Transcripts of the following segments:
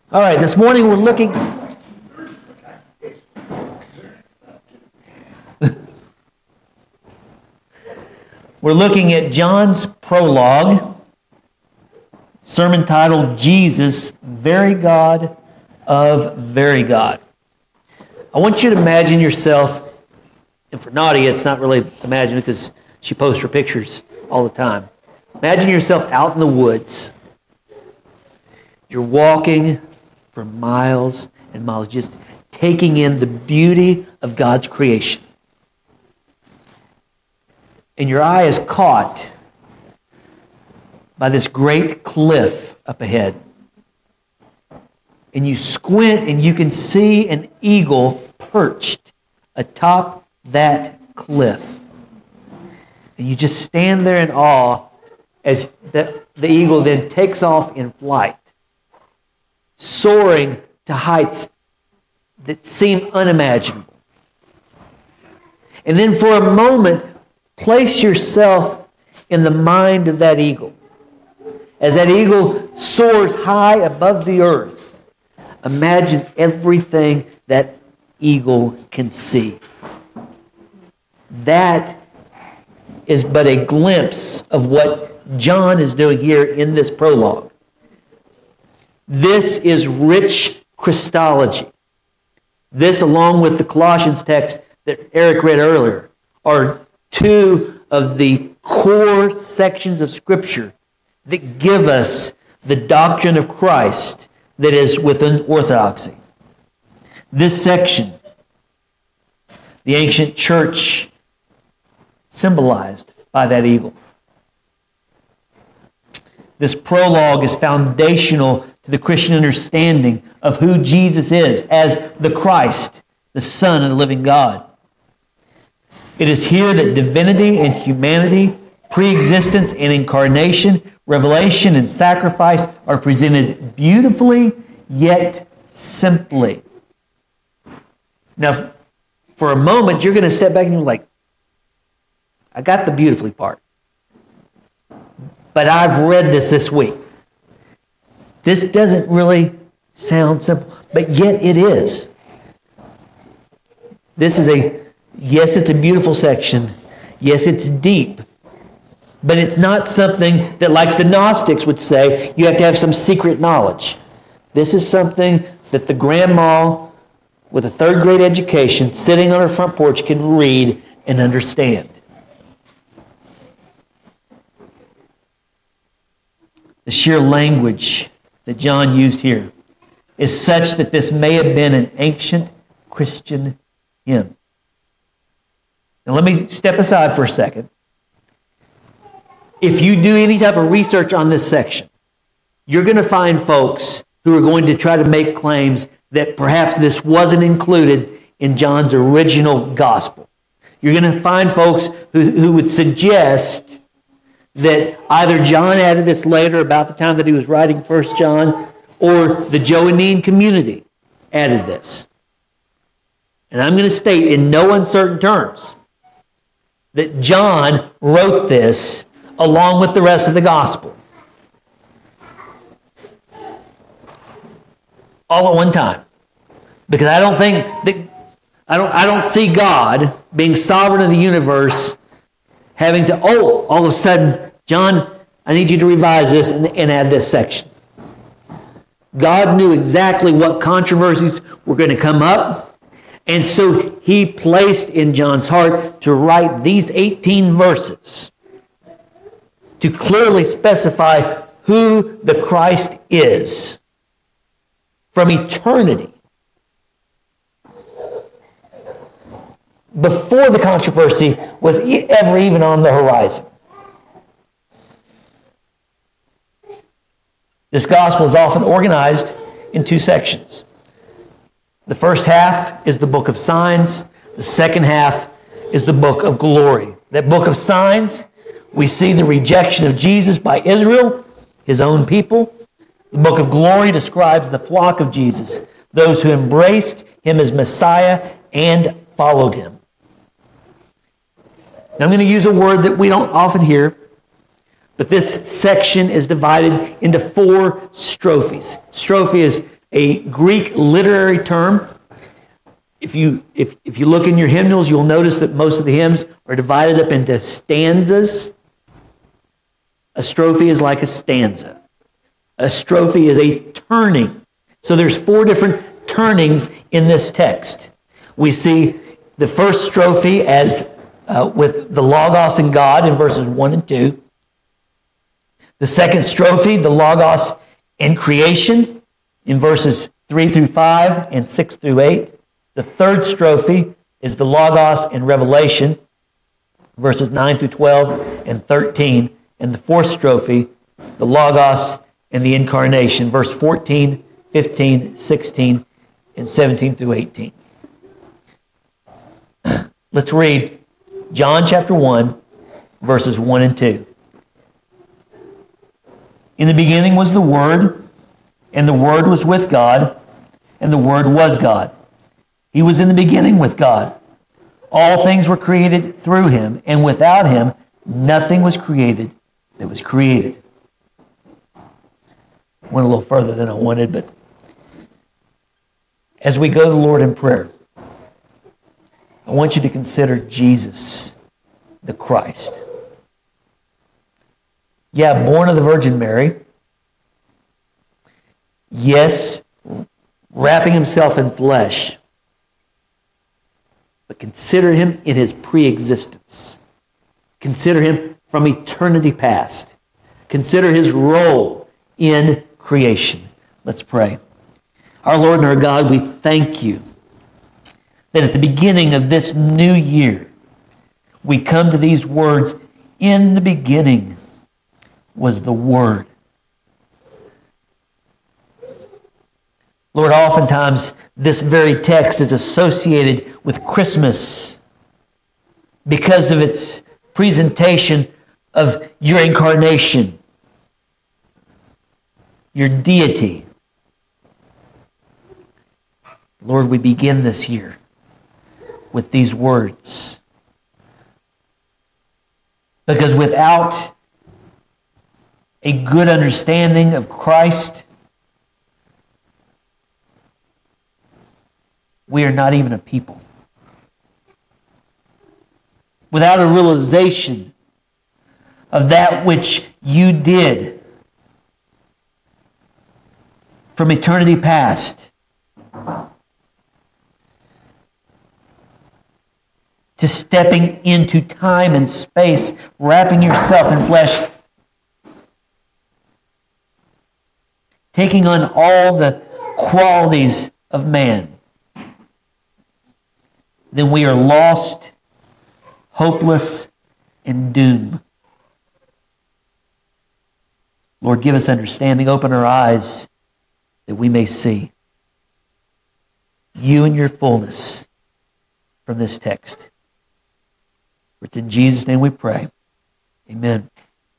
All right, this morning we're looking... We're looking at John's prologue, sermon titled, Jesus, Very God of Very God. I want you to imagine yourself, and for Nadia, it's not really imagine because she posts her pictures all the time. Imagine yourself out in the woods. You're walking for miles and miles, just taking in the beauty of God's creation. And your eye is caught by this great cliff up ahead. And you squint and you can see an eagle perched atop that cliff. And you just stand there in awe as the eagle then takes off in flight, soaring to heights that seem unimaginable. And then for a moment, place yourself in the mind of that eagle. As that eagle soars high above the earth, imagine everything that eagle can see. That is but a glimpse of what John is doing here in this prologue. This is rich Christology. This, along with the Colossians text that Eric read earlier, are two of the core sections of Scripture that give us the doctrine of Christ that is within orthodoxy. This section, the ancient church symbolized by that eagle. This prologue is foundational to the Christian understanding of who Jesus is as the Christ, the Son of the living God. It is here that divinity and humanity, pre-existence and incarnation, revelation and sacrifice are presented beautifully yet simply. Now, for a moment, you're going to step back and you're like, I got the beautifully part. But I've read this week. This doesn't really sound simple, but yet it is. Yes, it's a beautiful section. Yes, it's deep. But it's not something that, like the Gnostics would say, you have to have some secret knowledge. This is something that the grandma with a third grade education sitting on her front porch can read and understand. The sheer language that John used here is such that this may have been an ancient Christian hymn. Now let me step aside for a second. If you do any type of research on this section, you're going to find folks who are going to try to make claims that perhaps this wasn't included in John's original gospel. You're going to find folks who would suggest that either John added this later about the time that he was writing 1 John, or the Johannine community added this. And I'm going to state in no uncertain terms that John wrote this along with the rest of the gospel. All at one time. Because I don't think that I don't see God being sovereign of the universe having to, all of a sudden, John, I need you to revise this and add this section. God knew exactly what controversies were going to come up, and so he placed in John's heart to write these 18 verses to clearly specify who the Christ is from eternity. Before the controversy was ever even on the horizon. This gospel is often organized in two sections. The first half is the book of signs. The second half is the book of glory. That book of signs, we see the rejection of Jesus by Israel, his own people. The book of glory describes the flock of Jesus, those who embraced him as Messiah and followed him. Now, I'm going to use a word that we don't often hear, but this section is divided into 4 strophes. Strophe is a Greek literary term. If you look in your hymnals, you'll notice that most of the hymns are divided up into stanzas. A strophe is like a stanza. A strophe is a turning. So there's 4 different turnings in this text. We see the first strophe as with the Logos and God in verses 1 and 2. The second strophe, the Logos and creation in verses 3 through 5 and 6 through 8. The third strophe is the Logos and revelation, verses 9 through 12 and 13. And the fourth strophe, the Logos and the incarnation, verse 14, 15, 16, and 17 through 18. Let's read John chapter 1, verses 1 and 2. In the beginning was the Word, and the Word was with God, and the Word was God. He was in the beginning with God. All things were created through him, and without him nothing was created that was created. Went a little further than I wanted, but as we go to the Lord in prayer, I want you to consider Jesus, the Christ. Yeah, born of the Virgin Mary. Yes, wrapping himself in flesh. But consider him in his pre-existence. Consider him from eternity past. Consider his role in creation. Let's pray. Our Lord and our God, we thank you that at the beginning of this new year, we come to these words, in the beginning was the Word. Lord, oftentimes this very text is associated with Christmas because of its presentation of your incarnation, your deity. Lord, we begin this year with these words, because without a good understanding of Christ, we are not even a people. Without a realization of that which you did from eternity past to stepping into time and space, wrapping yourself in flesh, taking on all the qualities of man, then we are lost, hopeless, and doomed. Lord, give us understanding. Open our eyes that we may see you in your fullness from this text. For it's in Jesus' name we pray. Amen.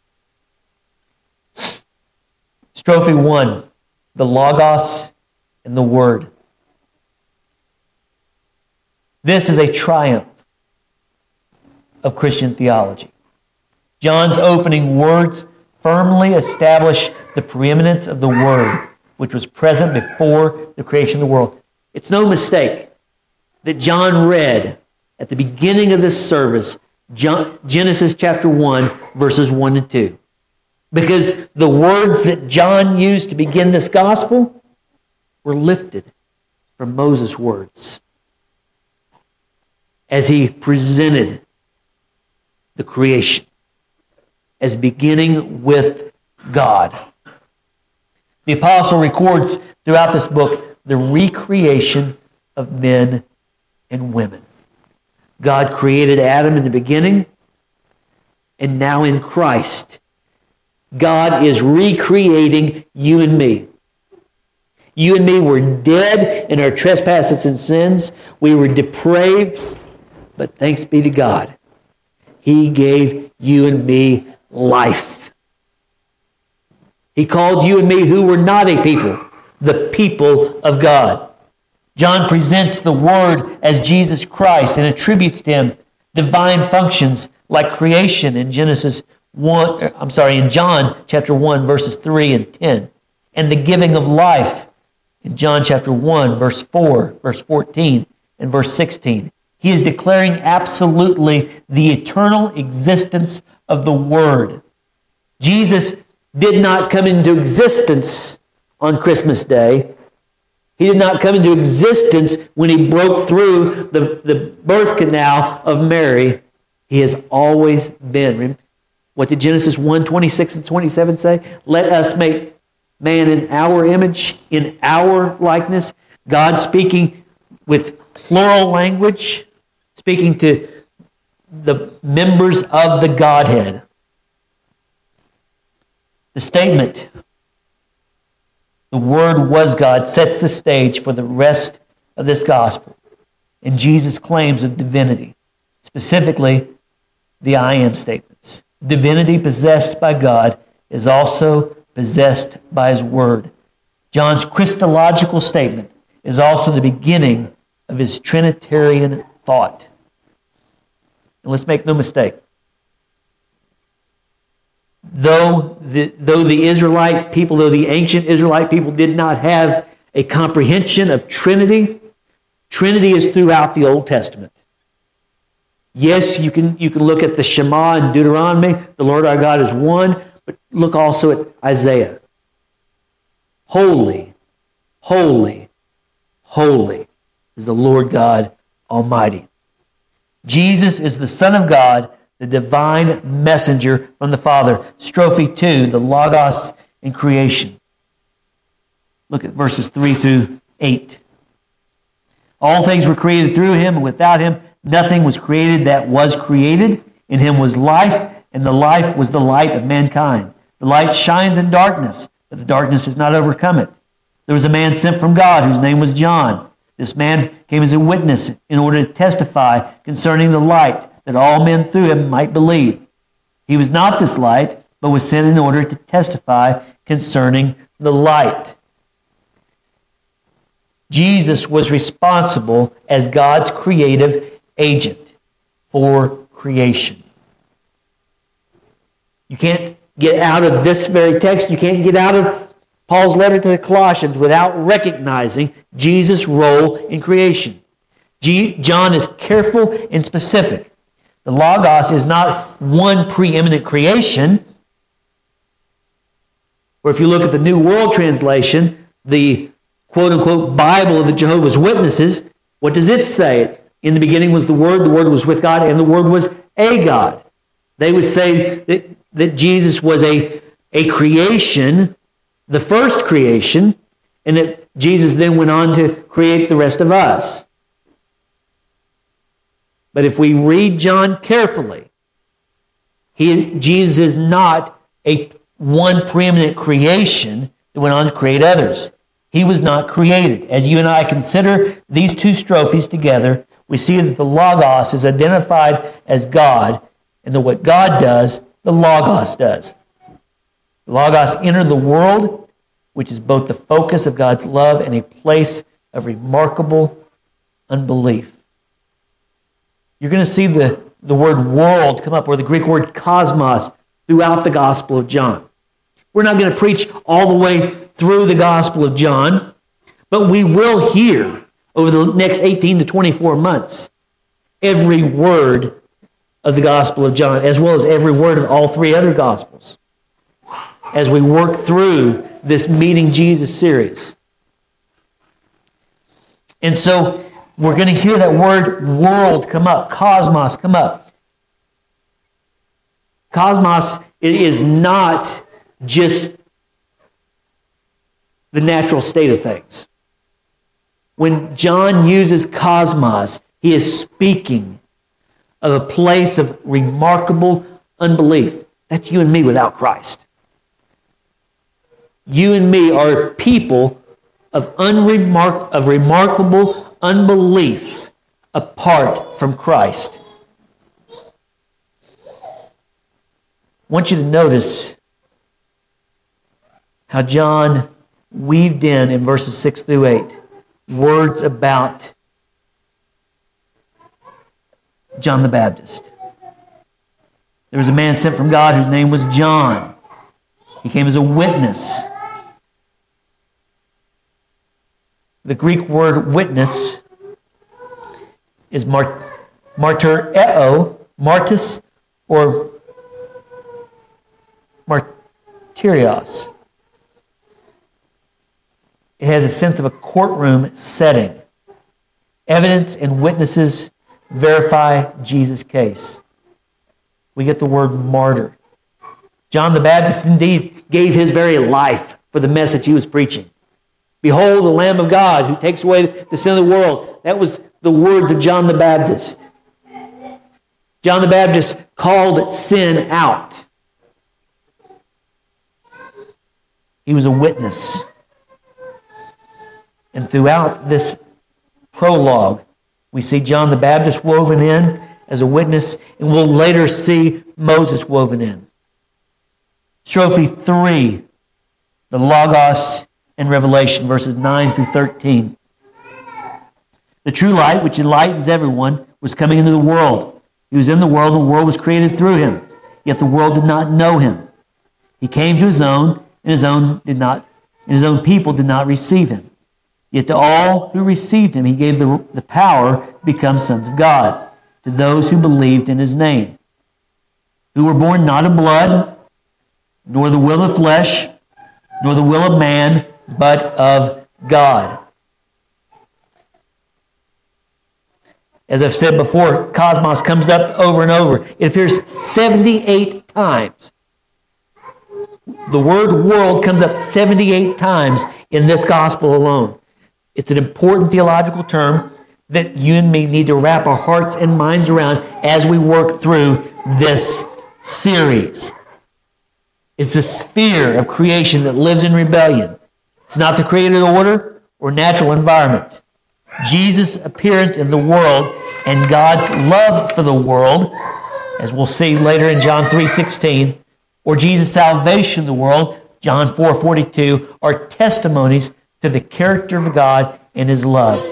Strophe 1, the Logos and the Word. This is a triumph of Christian theology. John's opening words firmly establish the preeminence of the Word, which was present before the creation of the world. It's no mistake that John read at the beginning of this service, Genesis chapter 1, verses 1 and 2. Because the words that John used to begin this gospel were lifted from Moses' words as he presented the creation as beginning with God. The apostle records throughout this book the recreation of men and women. God created Adam in the beginning, and now in Christ, God is recreating you and me. You and me were dead in our trespasses and sins. We were depraved, but thanks be to God, He gave you and me life. He called you and me, who were not a people, the people of God. John presents the Word as Jesus Christ and attributes to Him divine functions like creation in in John chapter 1, verses 3 and 10, and the giving of life In John chapter 1, verse 4, verse 14, and verse 16, he is declaring absolutely the eternal existence of the Word. Jesus did not come into existence on Christmas Day. He did not come into existence when he broke through the birth canal of Mary. He has always been. What did Genesis 1, 26 and 27 say? Let us make man in our image, in our likeness. God speaking with plural language, speaking to the members of the Godhead. The statement, the Word was God, sets the stage for the rest of this gospel and Jesus' claims of divinity, specifically the I am statements. Divinity possessed by God is also possessed by His Word. John's Christological statement is also the beginning of his Trinitarian thought. And let's make no mistake. Though the ancient Israelite people did not have a comprehension of Trinity, Trinity is throughout the Old Testament. Yes, you can look at the Shema in Deuteronomy, the Lord our God is one, but look also at Isaiah. Holy, holy, holy is the Lord God Almighty. Jesus is the Son of God, the divine messenger from the Father. Strophe 2, the Logos in creation. Look at verses 3 through 8. All things were created through Him, and without Him nothing was created that was created. In Him was life, and the life was the light of mankind. The light shines in darkness, but the darkness has not overcome it. There was a man sent from God whose name was John. This man came as a witness in order to testify concerning the light, that all men through him might believe. He was not this light, but was sent in order to testify concerning the light. Jesus was responsible as God's creative agent for creation. You can't get out of this very text, you can't get out of Paul's letter to the Colossians without recognizing Jesus' role in creation. John is careful and specific. The Logos is not one preeminent creation. Or if you look at the New World Translation, the quote-unquote Bible of the Jehovah's Witnesses, what does it say? In the beginning was the Word was with God, and the Word was a God. They would say that Jesus was a creation, the first creation, and that Jesus then went on to create the rest of us. But if we read John carefully, Jesus is not a one preeminent creation that went on to create others. He was not created. As you and I consider these two strophes together, we see that the Logos is identified as God, and that what God does, the Logos does. The Logos entered the world, which is both the focus of God's love and a place of remarkable unbelief. You're going to see the word world come up, or the Greek word cosmos, throughout the Gospel of John. We're not going to preach all the way through the Gospel of John, but we will hear over the next 18 to 24 months every word of the Gospel of John, as well as every word of all three other Gospels, as we work through this Meeting Jesus series. And so we're going to hear that word world come up, cosmos come up. Cosmos is not just the natural state of things. When John uses cosmos, he is speaking of a place of remarkable unbelief. That's you and me without Christ. You and me are people of remarkable unbelief apart from Christ. I want you to notice how John weaved in verses 6 through 8 words about John the Baptist. There was a man sent from God whose name was John. He came as a witness. The Greek word witness is martyreo, martus, or martyrios. It has a sense of a courtroom setting. Evidence and witnesses verify Jesus' case. We get the word martyr. John the Baptist indeed gave his very life for the message he was preaching. Behold, the Lamb of God who takes away the sin of the world. That was the words of John the Baptist. John the Baptist called sin out. He was a witness. And throughout this prologue, we see John the Baptist woven in as a witness, and we'll later see Moses woven in. Strophe 3, the Logos and Revelation, verses 9 through 13. The true light, which enlightens everyone, was coming into the world. He was in the world, and the world was created through him. Yet the world did not know him. He came to his own, and his own people did not receive him. Yet to all who received him, he gave the power to become sons of God, to those who believed in his name, who were born not of blood, nor the will of flesh, nor the will of man, but of God. As I've said before, cosmos comes up over and over. It appears 78 times. The word world comes up 78 times in this gospel alone. It's an important theological term that you and me need to wrap our hearts and minds around as we work through this series. It's the sphere of creation that lives in rebellion. It's not the created order or natural environment. Jesus' appearance in the world and God's love for the world, as we'll see later in John 3:16, or Jesus' salvation in the world, John 4:42, are testimonies to the character of God and his love.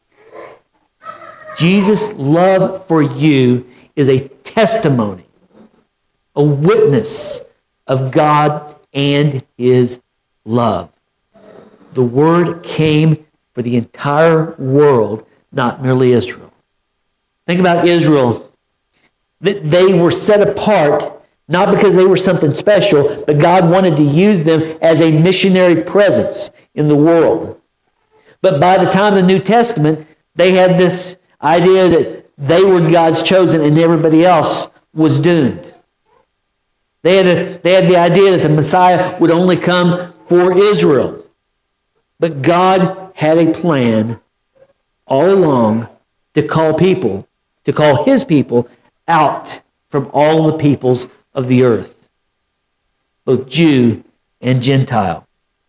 Jesus' love for you is a testimony, a witness of God and his love. The word came for the entire world, not merely Israel. Think about Israel. They were set apart not because they were something special, but God wanted to use them as a missionary presence in the world. But by the time of the New Testament, they had this idea that they were God's chosen and everybody else was doomed. They had the idea that the Messiah would only come for Israel. But God had a plan all along to call his people out from all the peoples of the earth, both Jew and Gentile.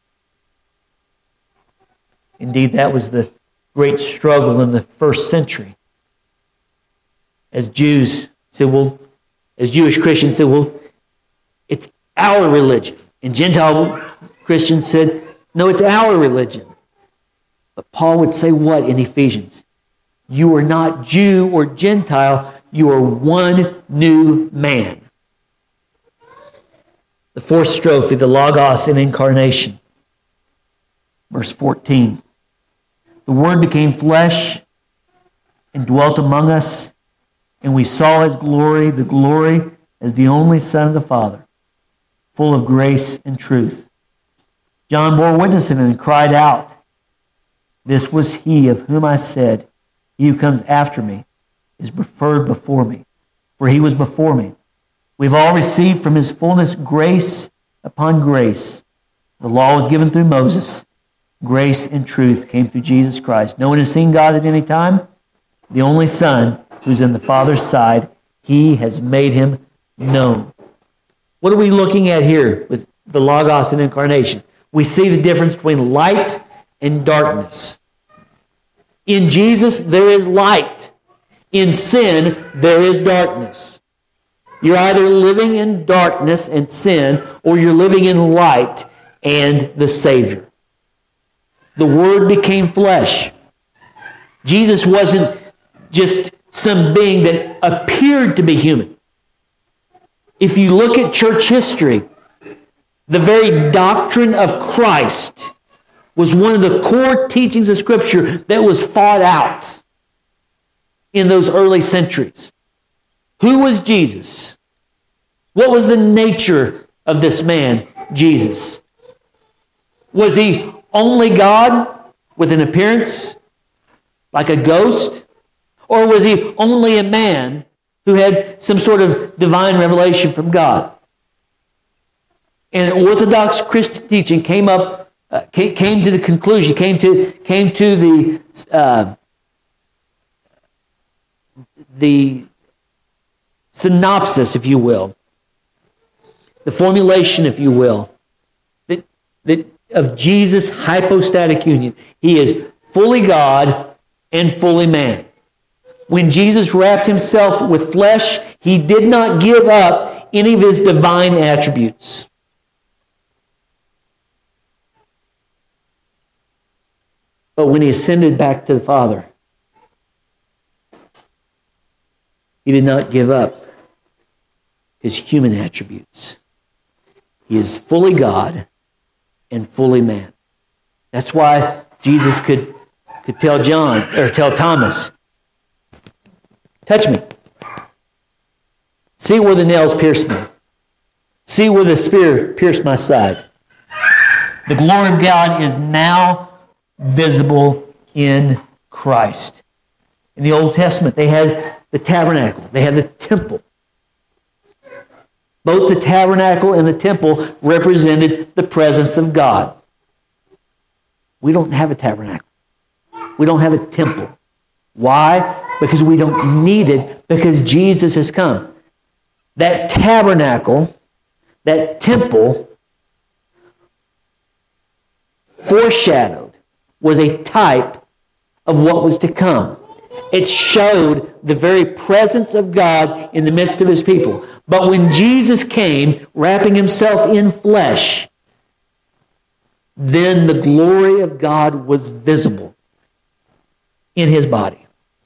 Indeed, that was the great struggle in the first century. As Jewish Christians said, it's our religion. And Gentile Christians said, no, it's our religion. But Paul would say what in Ephesians? You are not Jew or Gentile, you are one new man. The fourth strophe, the Logos in incarnation. Verse 14. The Word became flesh and dwelt among us, and we saw his glory, the glory as the only Son of the Father, full of grace and truth. John bore witness of him and cried out, this was he of whom I said, he who comes after me is preferred before me, for he was before me. We've all received from his fullness grace upon grace. The law was given through Moses. Grace and truth came through Jesus Christ. No one has seen God at any time. The only Son who's in the Father's side, he has made him known. What are we looking at here with the Logos and incarnation? We see the difference between light and darkness. In Jesus, there is light. In sin, there is darkness. You're either living in darkness and sin, or you're living in light and the Savior. The Word became flesh. Jesus wasn't just some being that appeared to be human. If you look at church history, the very doctrine of Christ was one of the core teachings of Scripture that was fought out in those early centuries. Who was Jesus? What was the nature of this man, Jesus? Was he only God with an appearance like a ghost? Or was he only a man who had some sort of divine revelation from God? And Orthodox Christian teaching came to the conclusion, came to the synopsis, if you will, the formulation, if you will, that of Jesus' hypostatic union. He is fully God and fully man. When Jesus wrapped himself with flesh, he did not give up any of his divine attributes. But when he ascended back to the Father, he did not give up his human attributes. He is fully God and fully man. That's why Jesus could tell Thomas, touch me. See where the nails pierced me. See where the spear pierced my side. The glory of God is now visible in Christ. In the Old Testament, they had the tabernacle. They had the temple. Both the tabernacle and the temple represented the presence of God. We don't have a tabernacle. We don't have a temple. Why? Because we don't need it, because Jesus has come. That tabernacle, that temple, foreshadowed, was a type of what was to come. It showed the very presence of God in the midst of his people. But when Jesus came, wrapping himself in flesh, then the glory of God was visible in his body.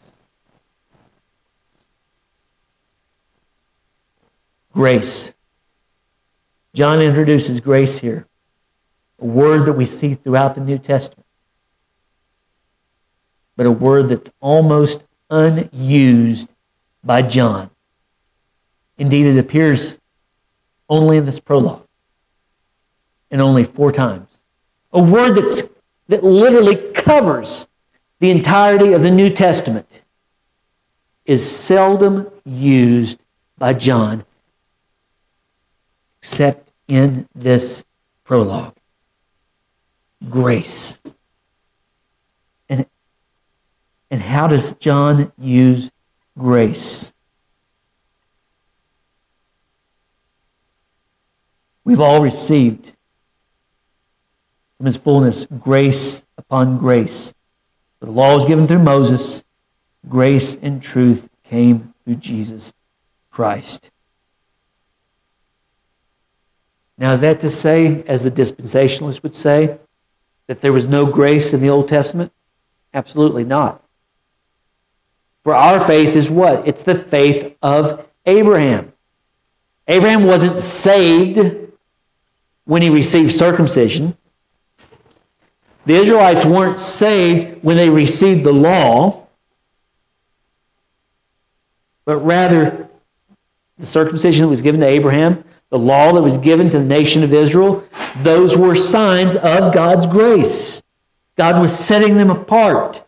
Grace. John introduces grace here, a word that we see throughout the New Testament, but a word that's almost unused by John. Indeed, it appears only in this prologue, and only 4 times. A word that literally covers the entirety of the New Testament is seldom used by John, except in this prologue. Grace. And how does John use grace? We've all received from his fullness grace upon grace. The law was given through Moses. Grace and truth came through Jesus Christ. Now, is that to say, as the dispensationalists would say, that there was no grace in the Old Testament? Absolutely not. For our faith is what? It's the faith of Abraham. Abraham wasn't saved when he received circumcision. The Israelites weren't saved when they received the law, but rather the circumcision that was given to Abraham, the law that was given to the nation of Israel, those were signs of God's grace. God was setting them apart,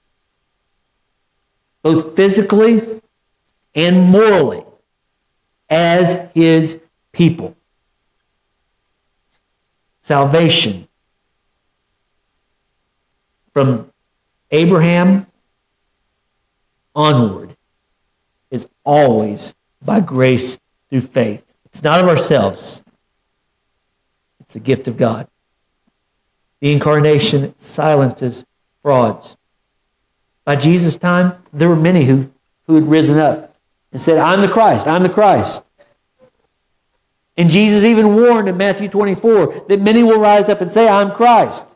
both physically and morally, as his people. Salvation from Abraham onward is always by grace through faith. It's not of ourselves. It's the gift of God. The incarnation silences frauds. By Jesus' time, there were many who had risen up and said, I'm the Christ, I'm the Christ. And Jesus even warned in Matthew 24 that many will rise up and say, I'm Christ.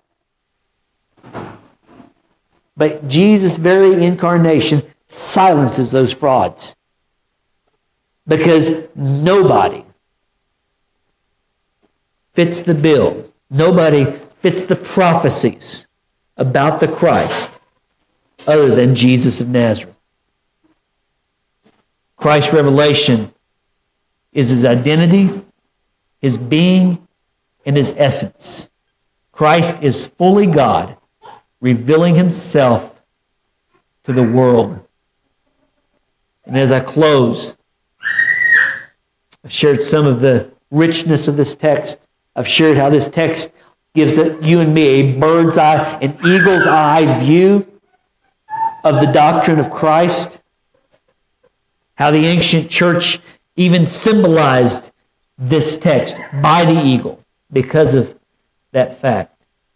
But Jesus' very incarnation silences those frauds, because nobody fits the bill. Nobody fits the prophecies about the Christ other than Jesus of Nazareth. Christ's revelation is his identity, his being, and his essence. Christ is fully God, revealing himself to the world. And as I close, I've shared some of the richness of this text. I've shared how this text gives you and me a bird's eye, an eagle's eye view of the doctrine of Christ. How the ancient church even symbolized this text by the eagle because of that fact.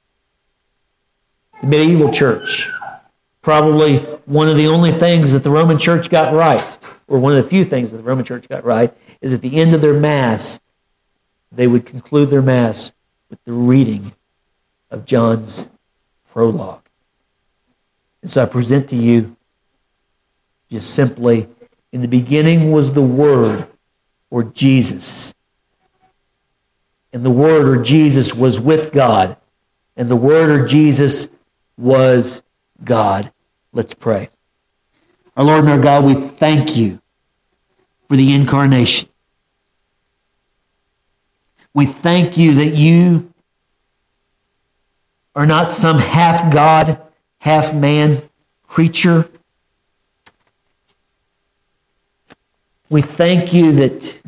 The medieval church, probably one of the only things that the Roman church got right, or one of the few things that the Roman church got right, is at the end of their Mass, they would conclude their Mass with the reading of John's prologue. And so I present to you just simply, in the beginning was the Word, or Jesus. And the Word, or Jesus, was with God. And the Word, or Jesus, was God. Let's pray. Our Lord and our God, we thank you for the incarnation. We thank you that you are not some half God, half man creature. We thank you that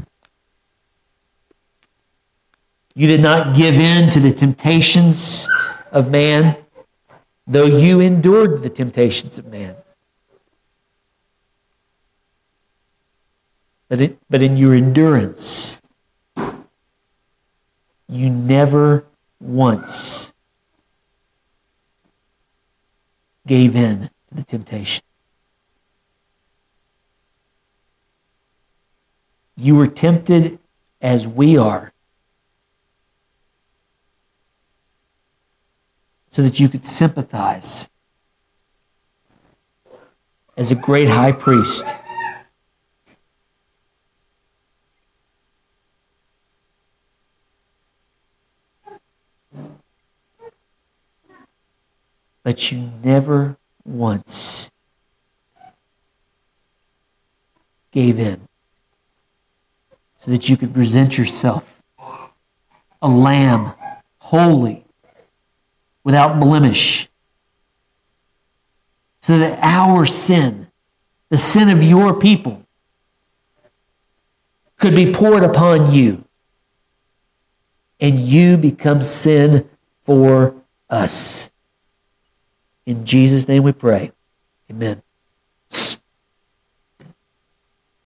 you did not give in to the temptations of man, though you endured the temptations of man. But in your endurance, you never once gave in to the temptation. You were tempted as we are, so that you could sympathize as a great high priest. But you never once gave in, so that you could present yourself a lamb, holy, without blemish, so that our sin, the sin of your people, could be poured upon you, and you become sin for us. In Jesus' name we pray. Amen.